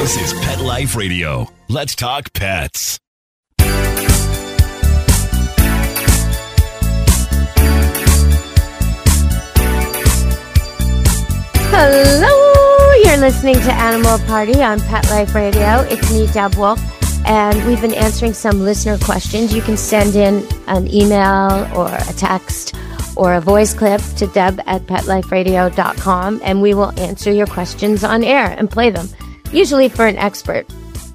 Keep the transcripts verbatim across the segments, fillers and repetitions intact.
This is Pet Life Radio. Let's talk pets. Hello, you're listening to Animal Party on Pet Life Radio. It's me, Deb Wolf, and we've been answering some listener questions. You can send in an email or a text or a voice clip to deb at pet life radio dot com, and we will answer your questions on air and play them, usually for an expert.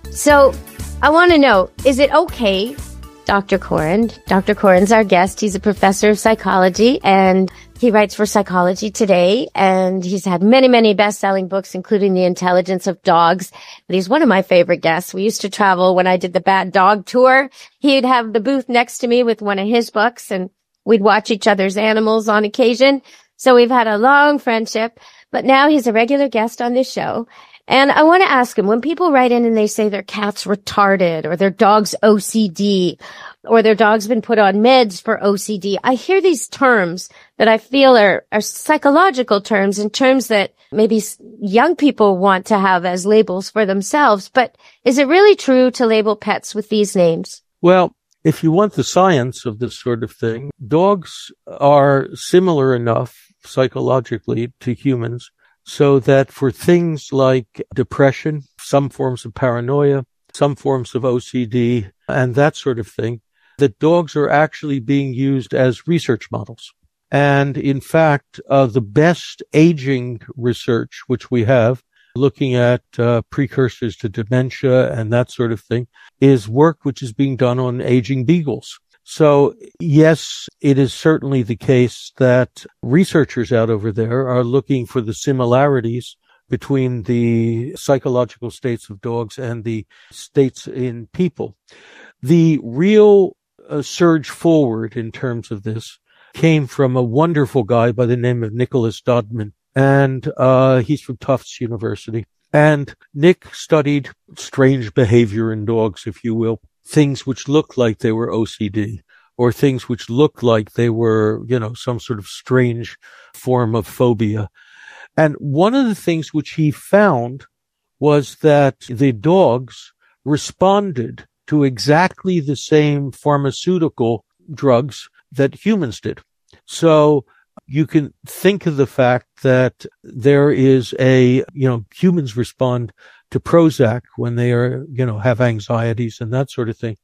So I want to know, is it okay, Doctor Koren? Doctor Koren's our guest. He's a professor of psychology, and he writes for Psychology Today, and he's had many, many best-selling books, including The Intelligence of Dogs. But he's one of my favorite guests. We used to travel when I did the Bad Dog Tour. He'd have the booth next to me with one of his books, and we'd watch each other's animals on occasion. So we've had a long friendship, but now he's a regular guest on this show. And I want to ask him, when people write in and they say their cat's retarded or their dog's O C D or their dog's been put on meds for O C D, I hear these terms that I feel are, are psychological terms and terms that maybe young people want to have as labels for themselves. But is it really true to label pets with these names? Well, if you want the science of this sort of thing, dogs are similar enough psychologically to humans so that for things like depression, some forms of paranoia, some forms of O C D, and that sort of thing, that dogs are actually being used as research models. And in fact, uh, the best aging research, which we have, looking at uh, precursors to dementia and that sort of thing, is work which is being done on aging beagles. So, yes, it is certainly the case that researchers out over there are looking for the similarities between the psychological states of dogs and the states in people. The real uh, surge forward in terms of this came from a wonderful guy by the name of Nicholas Dodman, and uh he's from Tufts University. And Nick studied strange behavior in dogs, if you will, things which look like they were O C D or things which look like they were, you know, some sort of strange form of phobia. And one of the things which he found was that the dogs responded to exactly the same pharmaceutical drugs that humans did. So you can think of the fact that there is a, you know, humans respond to Prozac when they are, you know, have anxieties and that sort of thing.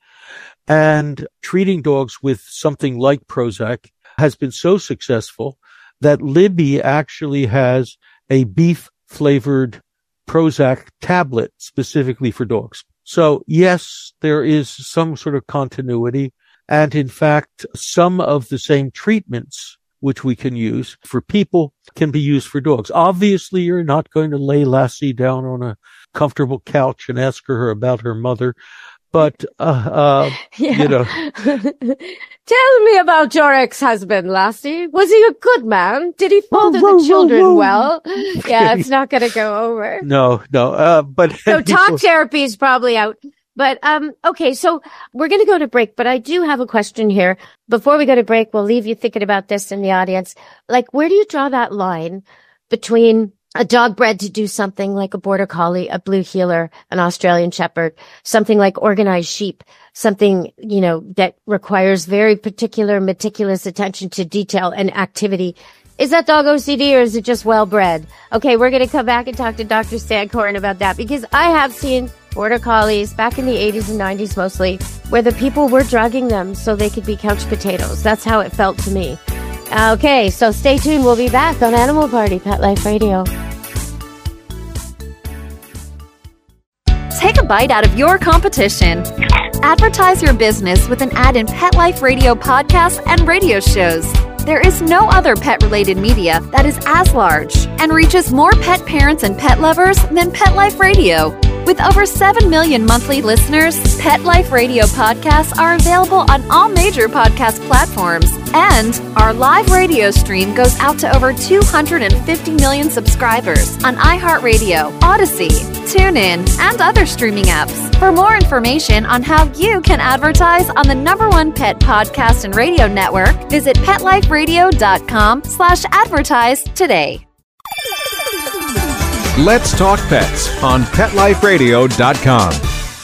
And treating dogs with something like Prozac has been so successful that Libby actually has a beef flavored Prozac tablet specifically for dogs. So yes, there is some sort of continuity. And in fact, some of the same treatments which we can use for people can be used for dogs. Obviously, you're not going to lay Lassie down on a comfortable couch and ask her about her mother. But, uh, uh yeah. you know. Tell me about your ex-husband, Lassie. Was he a good man? Did he father whoa, the children whoa, whoa. well? Yeah, it's not going to go over. No, no. Uh, but so talk therapy is probably out. But, um, okay, so we're going to go to break, but I do have a question here. Before we go to break, we'll leave you thinking about this in the audience. Like, where do you draw that line between a dog bred to do something like a border collie, a blue heeler, an Australian shepherd, something like organized sheep, something, you know, that requires very particular, meticulous attention to detail and activity? Is that dog O C D or is it just well-bred? Okay, we're going to come back and talk to Doctor Stan Koren about that, because I have seen border collies back in the eighties and nineties mostly, where the people were drugging them so they could be couch potatoes. That's how it felt to me. Okay, so stay tuned. We'll be back on Animal Party, Pet Life Radio. Take a bite out of your competition. Advertise your business with an ad in Pet Life Radio podcasts and radio shows. There is no other pet-related media that is as large and reaches more pet parents and pet lovers than Pet Life Radio. With over seven million monthly listeners, Pet Life Radio podcasts are available on all major podcast platforms. And our live radio stream goes out to over two hundred fifty million subscribers on iHeartRadio, Odyssey, TuneIn, and other streaming apps. For more information on how you can advertise on the number one pet podcast and radio network, visit PetLifeRadio.com slash advertise today. Let's Talk Pets on pet life radio dot com.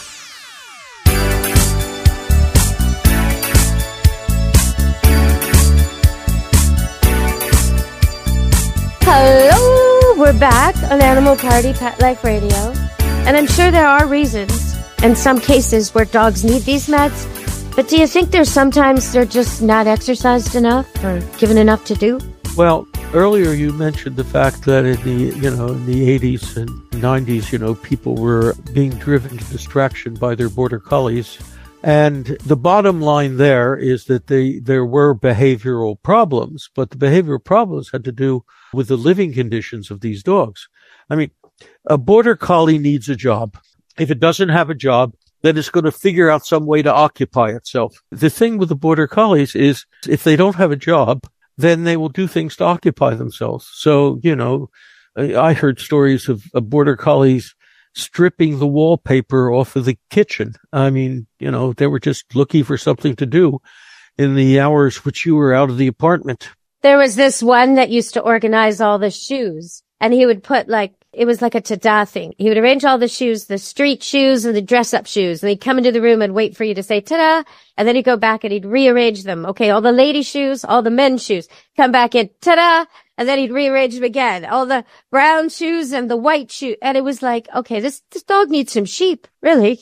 Hello, we're back on Animal Party Pet Life Radio, and I'm sure there are reasons in some cases where dogs need these meds, but do you think there's sometimes they're just not exercised enough or given enough to do? Well, earlier you mentioned the fact that in the, you know, in the eighties and nineties, you know, people were being driven to distraction by their border collies. And the bottom line there is that they, there were behavioral problems, but the behavioral problems had to do with the living conditions of these dogs. I mean, a border collie needs a job. If it doesn't have a job, then it's going to figure out some way to occupy itself. The thing with the border collies is if they don't have a job, then they will do things to occupy themselves. So, you know, I heard stories of, of border collies stripping the wallpaper off of the kitchen. I mean, you know, they were just looking for something to do in the hours which you were out of the apartment. There was this one that used to organize all the shoes, and he would put like, it was like a ta-da thing. He would arrange all the shoes, the street shoes and the dress-up shoes, and he'd come into the room and wait for you to say ta-da, and then he'd go back and he'd rearrange them. Okay, all the lady shoes, all the men's shoes, come back in, ta-da, and then he'd rearrange them again. All the brown shoes and the white shoe. And it was like, okay, this, this dog needs some sheep, really.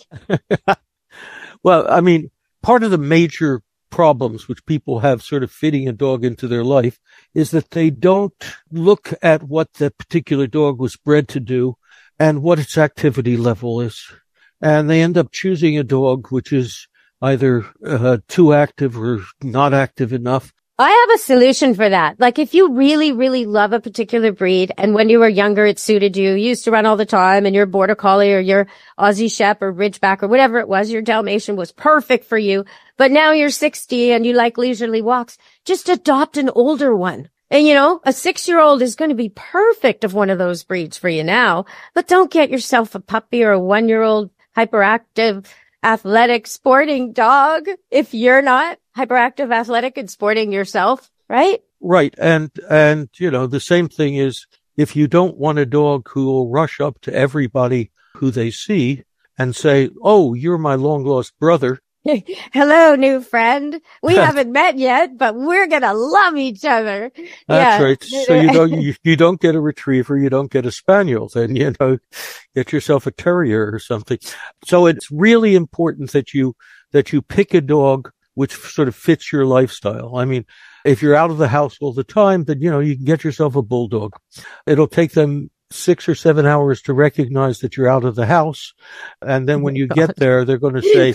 Well, I mean, part of the major problems which people have sort of fitting a dog into their life is that they don't look at what the particular dog was bred to do and what its activity level is. And they end up choosing a dog which is either uh, too active or not active enough. I have a solution for that. Like if you really, really love a particular breed and when you were younger it suited you, you used to run all the time and your border collie or your Aussie Shep or Ridgeback or whatever it was, your Dalmatian was perfect for you. But now you're sixty and you like leisurely walks, just adopt an older one. And you know, a six-year-old is going to be perfect of one of those breeds for you now. But don't get yourself a puppy or a one-year-old hyperactive, athletic, sporting dog if you're not hyperactive, athletic, and sporting yourself, right? Right. And, and, you know, the same thing is if you don't want a dog who will rush up to everybody who they see and say, oh, you're my long lost brother. Hello, new friend. We haven't met yet, but we're going to love each other. That's yeah. right. So you don't, you, you don't get a retriever. You don't get a spaniel. Then, you know, get yourself a terrier or something. So it's really important that you, that you pick a dog which sort of fits your lifestyle. I mean, if you're out of the house all the time, then, you know, you can get yourself a bulldog. It'll take them six or seven hours to recognize that you're out of the house. And then when you get there, they're going to say,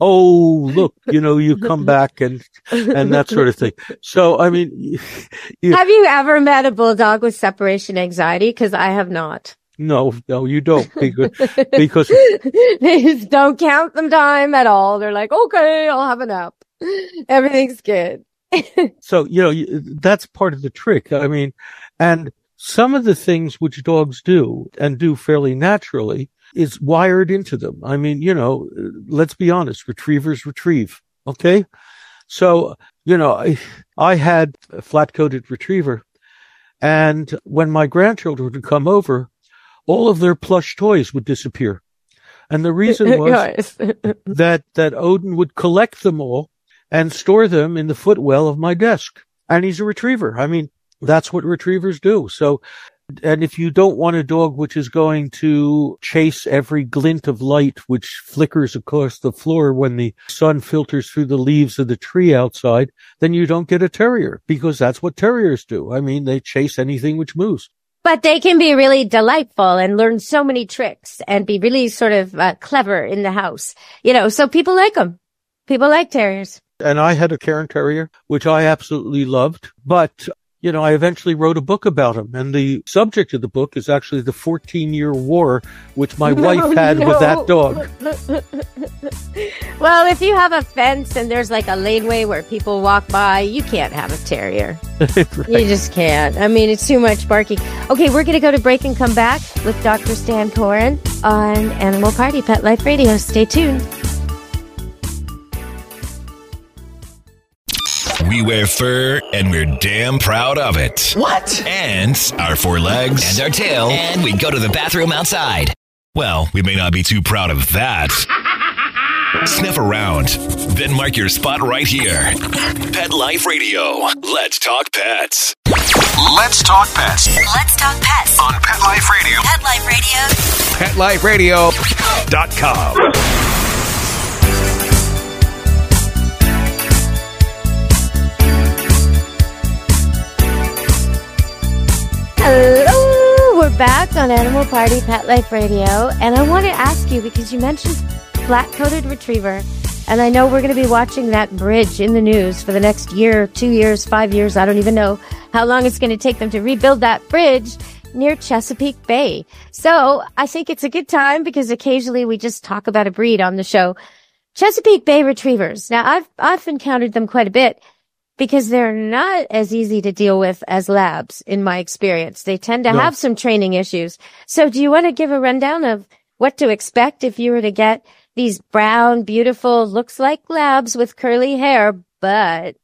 oh, look, you know, you come back and, and that sort of thing. So, I mean, you, have you ever met a bulldog with separation anxiety? Because I have not. No, no, you don't, because, because they just don't count them time at all. They're like, okay, I'll have a nap. Everything's good. So, you know, that's part of the trick. I mean, and some of the things which dogs do and do fairly naturally is wired into them. I mean, you know, let's be honest, retrievers retrieve. Okay. So, you know, I, I had a flat-coated retriever, and when my grandchildren would come over, all of their plush toys would disappear. And the reason was that, that Odin would collect them all and store them in the footwell of my desk. And he's a retriever. I mean, that's what retrievers do. So, and if you don't want a dog which is going to chase every glint of light which flickers across the floor when the sun filters through the leaves of the tree outside, then you don't get a terrier, because that's what terriers do. I mean, they chase anything which moves. But they can be really delightful and learn so many tricks and be really sort of uh, clever in the house. You know, so people like them. People like terriers. And I had a Cairn Terrier, which I absolutely loved. But, you know, I eventually wrote a book about him. And the subject of the book is actually the fourteen-year war which my wife oh, had no. with that dog. Well, if you have a fence and there's like a laneway where people walk by, you can't have a terrier. Right. You just can't. I mean, it's too much barking. Okay, we're going to go to break and come back with Doctor Stan Coren on Animal Party Pet Life Radio. Stay tuned. We wear fur, and we're damn proud of it. What? And our four legs. And our tail. And we go to the bathroom outside. Well, we may not be too proud of that. Sniff around, then mark your spot right here. Pet Life Radio. Let's talk pets. Let's talk pets Let's talk pets on Pet Life Radio. Pet Life Radio. pet life radio Dot com. Hello, we're back on Animal Party Pet Life Radio, and I want to ask you, because you mentioned black-coated retriever, and I know we're going to be watching that bridge in the news for the next year, two years, five years. I don't even know how long it's going to take them to rebuild that bridge near Chesapeake Bay. So I think it's a good time, because occasionally we just talk about a breed on the show. Chesapeake Bay retrievers. Now, I've I've encountered them quite a bit, because they're not as easy to deal with as labs, in my experience. They tend to No. have some training issues. So do you want to give a rundown of what to expect if you were to get these brown, beautiful, looks like labs with curly hair, but...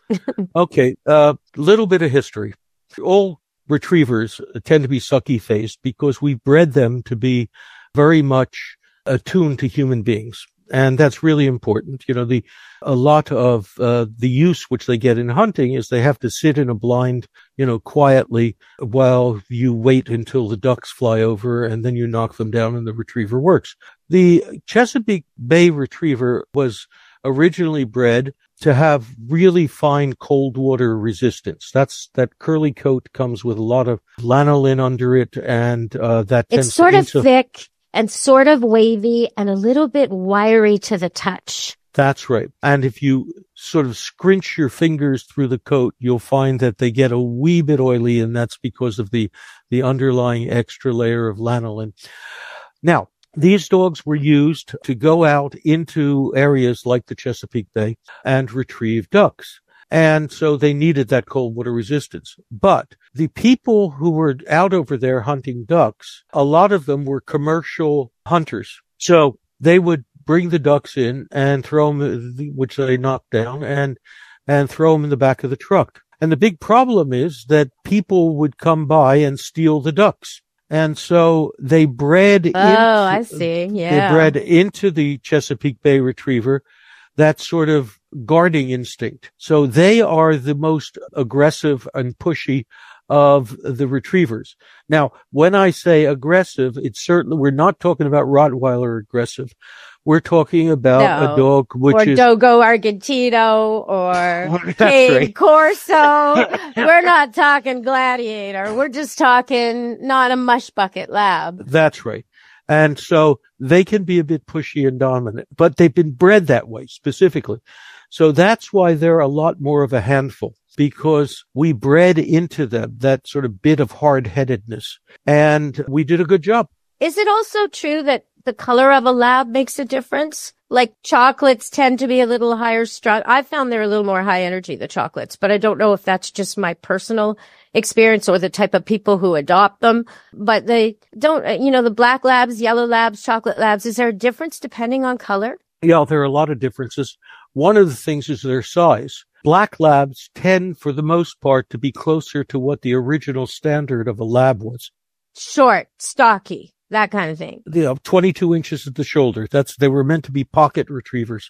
Okay, a uh, little bit of history. All retrievers tend to be sucky-faced because we bred them to be very much attuned to human beings. And that's really important. You know, the, a lot of, uh, the use which they get in hunting is they have to sit in a blind, you know, quietly while you wait until the ducks fly over, and then you knock them down and the retriever works. The Chesapeake Bay retriever was originally bred to have really fine cold water resistance. That's, that curly coat comes with a lot of lanolin under it, and, uh, that tends It's sort to of thick and sort of wavy and a little bit wiry to the touch. That's right. And if you sort of scrunch your fingers through the coat, you'll find that they get a wee bit oily, and that's because of the, the underlying extra layer of lanolin. Now, these dogs were used to go out into areas like the Chesapeake Bay and retrieve ducks. And so they needed that cold water resistance. But the people who were out over there hunting ducks, a lot of them were commercial hunters. So they would bring the ducks in and throw them, which they knocked down, and, and throw them in the back of the truck. And the big problem is that people would come by and steal the ducks. And so they bred Oh, into, I see. Yeah. they bred into the Chesapeake Bay retriever that sort of guarding instinct. So they are the most aggressive and pushy of the retrievers. Now, when I say aggressive, it's certainly, we're not talking about Rottweiler aggressive. We're talking about No. a dog which or is Dogo Argentino or That's Cane right. Corso. We're not talking Gladiator. We're just talking not a mush bucket lab. That's right. And so they can be a bit pushy and dominant, but they've been bred that way specifically. So that's why they're a lot more of a handful, because we bred into them that sort of bit of hard-headedness, and we did a good job. Is it also true that the color of a lab makes a difference? Like chocolates tend to be a little higher strung. I found they're a little more high energy, the chocolates, but I don't know if that's just my personal experience or the type of people who adopt them. But they don't, you know, the black labs, yellow labs, chocolate labs, is there a difference depending on color? Yeah, there are a lot of differences. One of the things is their size. Black labs tend, for the most part, to be closer to what the original standard of a lab was. Short, stocky, that kind of thing. You know, twenty-two inches at the shoulder. That's, they were meant to be pocket retrievers.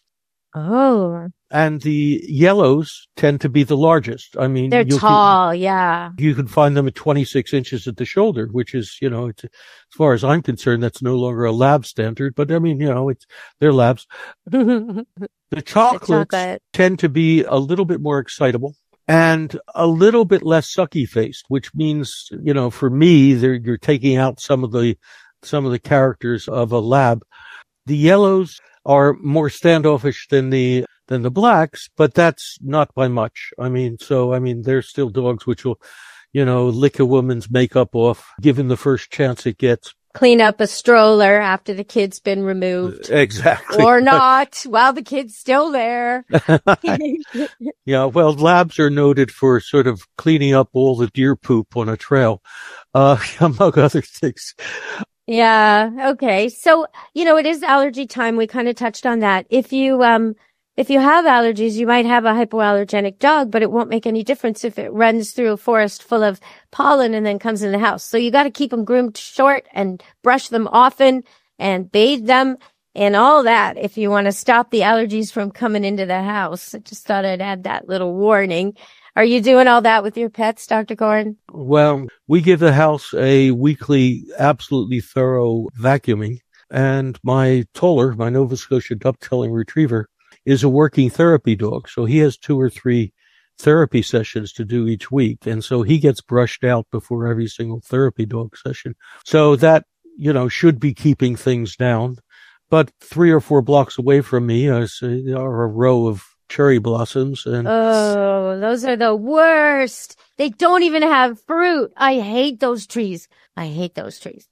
Oh, And the yellows tend to be the largest. I mean, they're you'll- tall. Yeah. You can find them at twenty-six inches at the shoulder, which is, you know, it's, as far as I'm concerned, that's no longer a lab standard, but I mean, you know, it's, they're labs. The chocolates chocolate. tend to be a little bit more excitable and a little bit less sucky faced, which means, you know, for me, they're, you're taking out some of the, some of the characters of a lab. The yellows are more standoffish than the, than the blacks, but that's not by much. I mean, so, I mean, there's still dogs which will, you know, lick a woman's makeup off, given the first chance it gets. Clean up a stroller after the kid's been removed. Exactly. Or not, while the kid's still there. Yeah, well, labs are noted for sort of cleaning up all the deer poop on a trail, uh, among other things. Yeah. Okay. So, you know, it is allergy time. We kind of touched on that. If you, um, if you have allergies, you might have a hypoallergenic dog, but it won't make any difference if it runs through a forest full of pollen and then comes in the house. So you got to keep them groomed short and brush them often and bathe them and all that if you want to stop the allergies from coming into the house. I just thought I'd add that little warning. Are you doing all that with your pets, Doctor Corn? Well, we give the house a weekly, absolutely thorough vacuuming. And my Toller, my Nova Scotia dove-tailing retriever, is a working therapy dog. So he has two or three therapy sessions to do each week. And so he gets brushed out before every single therapy dog session. So that, you know, should be keeping things down. But three or four blocks away from me uh, are a row of cherry blossoms. And oh, those are the worst. They don't even have fruit. I hate those trees. I hate those trees.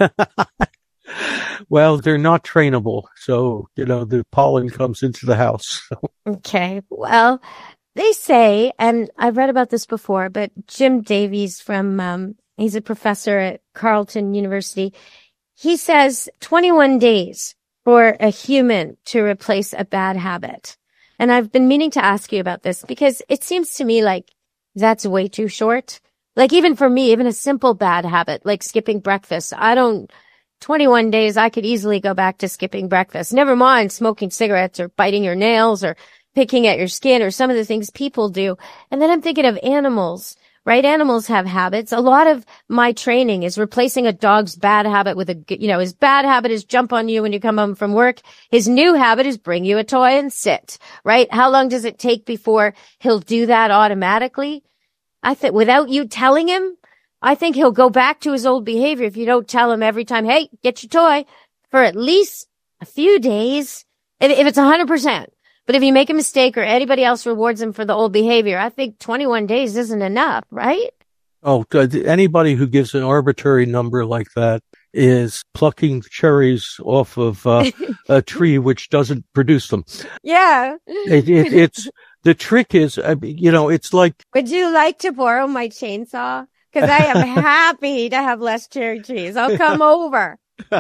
Well, they're not trainable. So, you know, the pollen comes into the house. Okay. Well, they say, and I've read about this before, but Jim Davies from, um, he's a professor at Carleton University. He says twenty-one days for a human to replace a bad habit. And I've been meaning to ask you about this because it seems to me like that's way too short. Like even for me, even a simple bad habit, like skipping breakfast, I don't, twenty-one days, I could easily go back to skipping breakfast. Never mind smoking cigarettes or biting your nails or picking at your skin or some of the things people do. And then I'm thinking of animals, right? Animals have habits. A lot of my training is replacing a dog's bad habit with a, you know, his bad habit is jump on you when you come home from work. His new habit is bring you a toy and sit, right? How long does it take before he'll do that automatically? I think without you telling him, I think he'll go back to his old behavior if you don't tell him every time, hey, get your toy for at least a few days, if, if it's one hundred percent. But if you make a mistake or anybody else rewards him for the old behavior, I think twenty-one days isn't enough, right? Oh, anybody who gives an arbitrary number like that is plucking cherries off of uh, a tree which doesn't produce them. Yeah. It, it, it's the trick is, you know, it's like. Would you like to borrow my chainsaw? Because I am happy to have less cherry trees. I'll come over.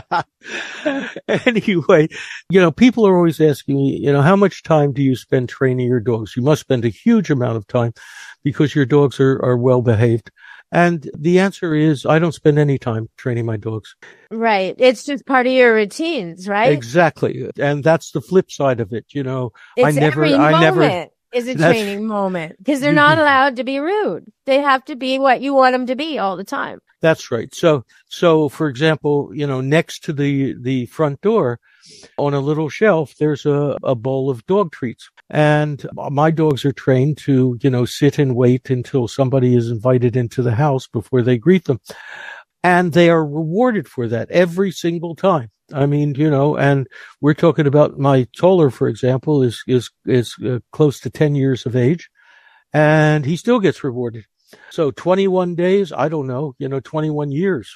Anyway, you know, people are always asking me, you know, how much time do you spend training your dogs? You must spend a huge amount of time because your dogs are, are well behaved. And the answer is I don't spend any time training my dogs. Right. It's just part of your routines, right? Exactly. And that's the flip side of it. You know, it's I never, every I moment. never. Is a training moment because they're not allowed to be rude. They have to be what you want them to be all the time. That's right. So, so for example, you know, next to the, the front door on a little shelf, there's a, a bowl of dog treats. And my dogs are trained to, you know, sit and wait until somebody is invited into the house before they greet them. And they are rewarded for that every single time. I mean, you know, and we're talking about my Toller, for example, is, is, is uh, close to ten years of age and he still gets rewarded. So twenty-one days, I don't know, you know, twenty-one years.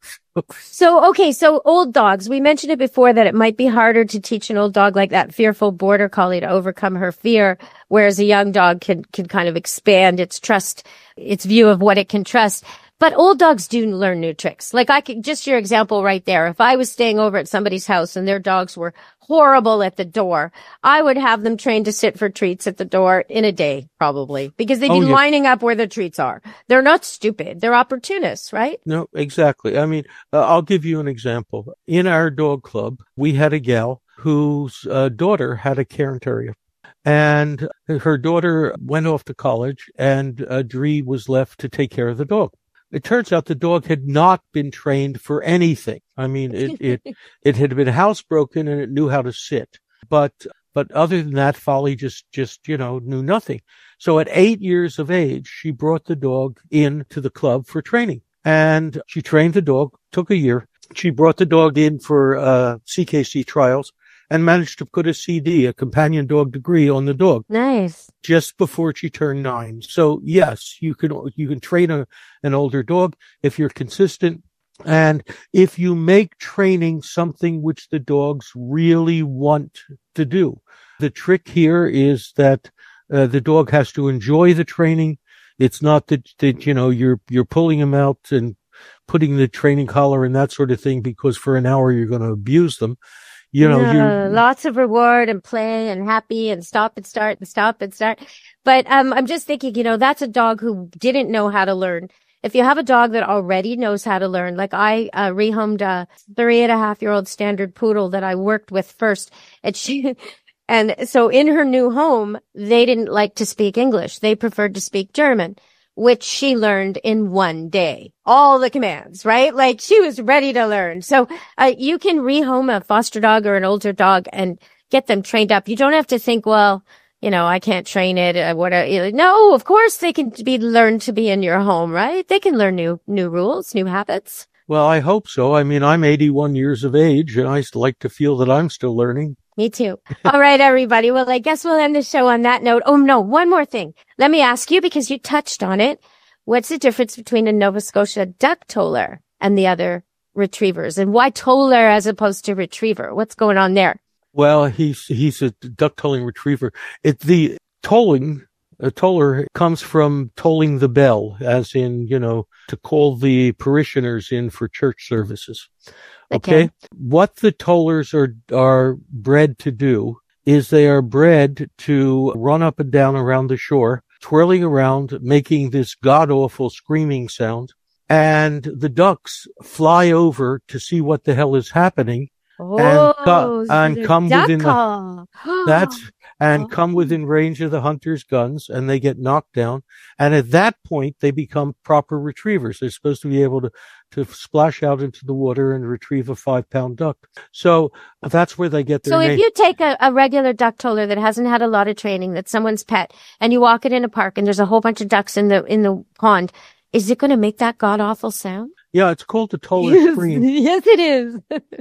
So, okay. So old dogs, we mentioned it before that it might be harder to teach an old dog like that fearful border collie to overcome her fear, whereas a young dog can, can kind of expand its trust, its view of what it can trust. But old dogs do learn new tricks. Like I could, just your example right there. If I was staying over at somebody's house and their dogs were horrible at the door, I would have them trained to sit for treats at the door in a day, probably, because they'd be oh, yeah. lining up where the treats are. They're not stupid. They're opportunists, right? No, exactly. I mean, uh, I'll give you an example. In our dog club, we had a gal whose uh, daughter had a Cairn Terrier. And her daughter went off to college and uh, Dree was left to take care of the dog. It turns out the dog had not been trained for anything. I mean, it, it, it had been housebroken and it knew how to sit. But, but other than that, Folly just, just, you know, knew nothing. So at eight years of age, she brought the dog in to the club for training and she trained the dog, took a year. She brought the dog in for, uh, C K C trials and managed to put a C D, a companion dog degree, on the dog. Nice. Just before she turned nine. So yes, you can, you can train a, an older dog if you're consistent. And if you make training something which the dogs really want to do. The trick here is that, uh, the dog has to enjoy the training. It's not that, that, you know, you're, you're pulling them out and putting the training collar and that sort of thing because for an hour you're going to abuse them. You know, No, you lots of reward and play and happy and stop and start and stop and start. But um, I'm just thinking, you know, that's a dog who didn't know how to learn. If you have a dog that already knows how to learn, like I uh, rehomed a three and a half year old standard poodle that I worked with first, and she, and so in her new home, they didn't like to speak English. They preferred to speak German, which she learned in one day. All the commands, right? Like she was ready to learn. So uh, you can rehome a foster dog or an older dog and get them trained up. You don't have to think, well, you know, I can't train it. Uh, what? Uh, no, of course they can be learned to be in your home, right? They can learn new, new rules, new habits. well, I hope so. I mean, I'm eighty-one years of age, and I like to feel that I'm still learning. Me too. All right, everybody. Well, I guess we'll end the show on that note. Oh, no, one more thing. Let me ask you, because you touched on it. What's the difference between a Nova Scotia duck toller and the other retrievers? And why toller as opposed to retriever? What's going on there? Well, he's he's a duck tolling retriever. It the tolling a toller comes from tolling the bell, as in, you know, to call the parishioners in for church services. Okay. okay. What the tollers are are bred to do is they are bred to run up and down around the shore, twirling around, making this god-awful screaming sound. And the ducks fly over to see what the hell is happening. Oh, and, co- and come duck within call. the, that's and Oh. come within range of the hunter's guns, and they get knocked down. And at that point, they become proper retrievers. They're supposed to be able to to splash out into the water and retrieve a five pound duck. So that's where they get their So name. if you take a, a regular duck toller that hasn't had a lot of training, that's someone's pet, and you walk it in a park, and there's a whole bunch of ducks in the in the pond, is it going to make that god awful sound? Yeah, it's called the toller scream. Yes, it is.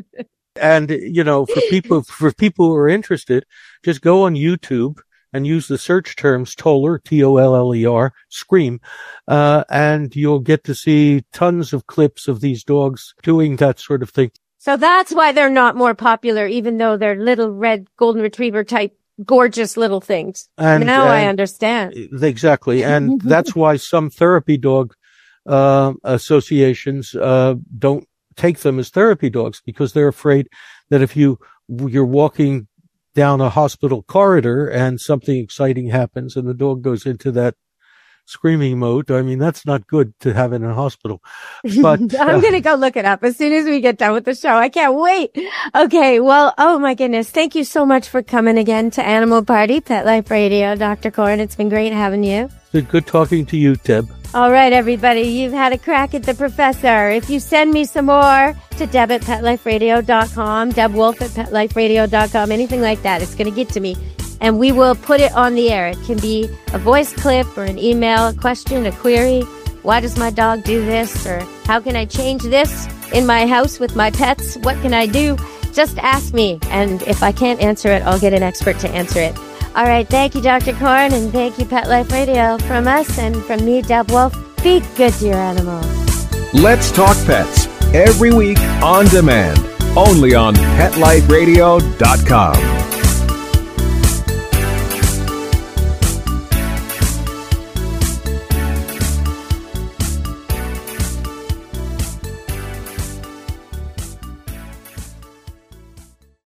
And, you know, for people, for people who are interested, just go on YouTube and use the search terms toller, T O L L E R, scream, uh, and you'll get to see tons of clips of these dogs doing that sort of thing. So that's why they're not more popular, even though they're little red golden retriever type gorgeous little things. And now I and- understand. Exactly. And that's why some therapy dog, uh, associations, uh, don't take them as therapy dogs, because they're afraid that if you, you're walking down a hospital corridor and something exciting happens and the dog goes into that screaming mode, I mean, that's not good to have in a hospital. But I'm going to go look it up as soon as we get done with the show. I can't wait. Okay. Well, oh my goodness. Thank you so much for coming again to Animal Party, Pet Life Radio, Doctor Corn. It's been great having you. It's been good talking to you, Deb. All right, everybody. You've had a crack at the professor. If you send me some more to Deb at pet life radio dot com, Deb Wolf at pet life radio dot com, anything like that, it's going to get to me. And we will put it on the air. It can be a voice clip or an email, a question, a query. Why does my dog do this? Or how can I change this in my house with my pets? What can I do? Just ask me. And if I can't answer it, I'll get an expert to answer it. All right. Thank you, Doctor Corn. And thank you, Pet Life Radio. From us and from me, Deb Wolf, be good to your animals. Let's Talk Pets, every week on demand, only on pet life radio dot com.